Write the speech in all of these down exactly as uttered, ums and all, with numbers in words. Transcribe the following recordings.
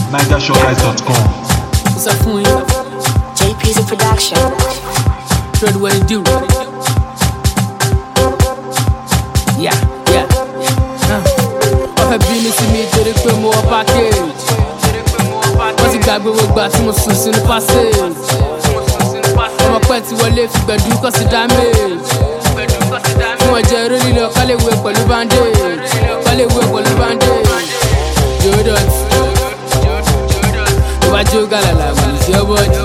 niger show guys dot com. What's up, Fui? J P's a production. Heard what it do. Yeah, yeah. Ọ̀fẹ́ bínú sí mi torí pé mo wọ package. Wọ́n ti gbàgbé gbogbo àti mo sùn sínú passage. Ọmọ pẹ́ ti wọlé fi gbẹ̀dú kọ́ sí damage. Fún ọjọ́ eré lílọ kọ́lé wé pẹ̀lú bandage. Kọ́lé wé pẹ̀lú bandage. Yóò dọ̀tí. Ìwájú gàlàlà mọ̀ ní sí ọbọ̀dì.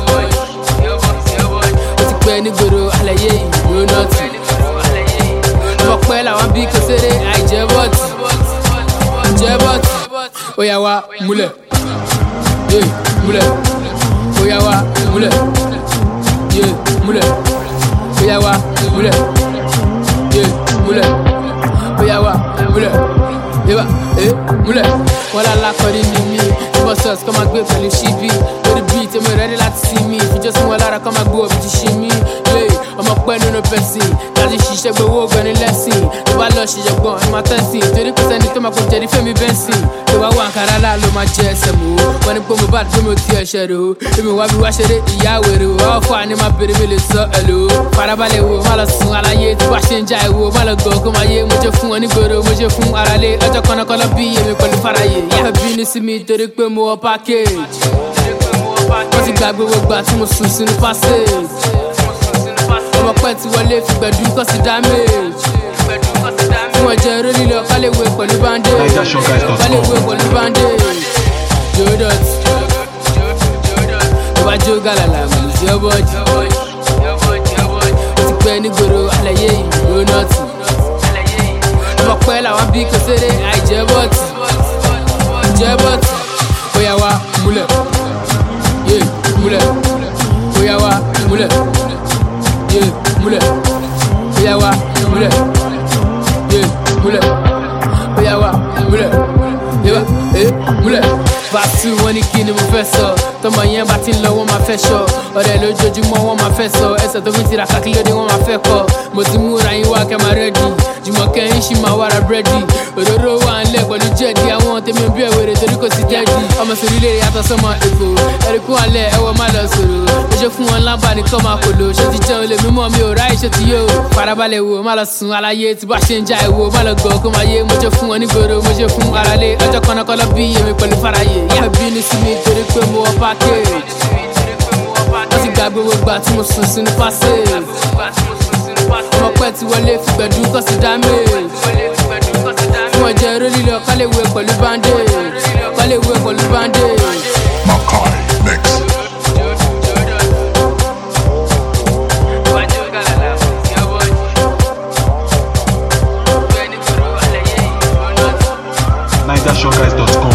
Ó ti pẹ́ nígboro àlàyé ìlú nọ́ọ̀tì. Ọmọ pẹ́ làwọn bí kò ṣeré àìjẹ́ bọ́ọ̀tì. Jẹ́ bọ́ọ̀tì. Ó yá wa múlẹ̀. Yé múlẹ̀. Ó yá wa múlẹ̀. Yé múlẹ̀. Ó yá wa múlẹ̀. Yé múlẹ̀. Ó yá wa múlẹ̀. Yé wa eh múlẹ̀. Wọ́n lálá kọrí mi mi. Bọ́sọ̀s kọ́ máa gbé pẹ̀lú ṣíbí. Lórí bíi tèmi rẹ́dí láti sí mi. Ìfijọ́sìn wọn lára kọ́ máa gbé òbí ti ṣí mi. Ọmọ pẹ́ nínú pẹ̀sìn. Láti ṣiṣẹ́ gbowó gbẹ̀ni lẹ́sìn. Tó bá lọ ṣiṣẹ́ gbọ́n ẹ máa tẹ̀sìn. Torí kò sẹ́ni tó máa kó jẹ́rí fẹ́mi bẹ́ǹsìn. Tó bá wà Ankara lá ló máa jẹ ẹsẹ̀ mú. Wọ́n ní pé mo bá dé mo ti ẹ̀ṣẹ̀ rò. Èmi wá bí wá ṣeré ìyá wèrè o. Àwọn fún àní máa bèrè mi lè sọ ẹ̀lò. Farabalẹ̀ wo má lọ sùn aláyé. Tó bá ṣe ń já ìwo má lọ gọ̀ kó máa yé. Mo ṣe fún wọn nígboro mo ṣe fún aráalé. Ọjọ́ kọ́nàkọ́nà bí èmi pẹ̀lú faraye. Ìyá bínú sí mi torí pé mo wọ package. Wọ́n ti gbàgbé gbogbo àti mo sùn sínú passage. Ọmọ pẹ́ ti wọlé fi gbẹ̀dú kọ́ sí damage. Fún ọjọ́ eré lílọ kọ́lé wé pẹ̀lú bandage. Kọ́lé wé pẹ̀lú bandage. Yóò dọ̀tí. Ìwájú gàlàlà mọ̀ ní sí ọbọ̀dì. Ó ti pẹ́ nígboro àlàyé ìlú nọ́ọ̀tì. Ọmọ pẹ́ làwọn bí kò ṣeré àìjẹ́ bọ́ọ̀tì. Jẹ́ bọ́ọ̀tì. Ó yá wa múlẹ̀. Yé múlẹ̀. Ó yá wa múlẹ̀. Yé múlẹ̀. Ó yá wa múlẹ̀. Yé múlẹ̀. Ó yá wa múlẹ̀. Yé wa eh múlẹ̀. Bàtú wọn ní kí ni mo fẹ́ sọ. Tọmọ yẹn bá ti ń lọ wọ́n máa fẹ́ sọ. Ọ̀rẹ́ lójoojúmọ́ wọ́n máa fẹ́ sọ. Ẹsẹ̀ tó fi ti ra kàkílódé wọ́n máa fẹ́ kọ. Mo ti múra yín wá kẹ́ máa rẹ́dì. Jùmọ̀kẹ́ yín ṣì máa wára búrẹ́dì. Òróró wà ń lẹ̀ pẹ̀lú jẹ̀dí. Àwọn tèmi bí ẹ̀wẹ̀rẹ̀ torí kò sí jẹ́dì. Ọmọ sórí lè yàtọ̀ sọ́mọ Èkó. Ẹ̀ríkú alẹ́ ẹ̀wọ̀ má lọ sọ̀rọ̀. Ó ṣe fún wọn lábà ní kọ́ máa kòlò. Ṣé ti jẹun lè mímọ́ mi ò ráyè ṣe ti yóò. Farabalẹ̀ wo má lọ sùn aláyé. Tí bá ṣe ń já ìwo má lọ gọ̀ kó máa yé. Mo ṣe fún wọn nígboro mo ṣe fún aráalé. Ọjọ́ kọ́nàkọ́nà bí èmi pẹ̀lú faraye. Ìyá bínú sí mi torí pé mo wọ package. Wọ́n ti gbàgbé gbogbo àti mo sùn sínú passage. Ọmọ pẹ́ ti wọlé fi gbẹ̀dú kọ́ sí damage. Fún ọjọ́ eré lílọ kọ́lé wé pẹ̀lú bandage. Kọ́lé wé pẹ̀lú bandage. Makai Mix. niger show guys dot com.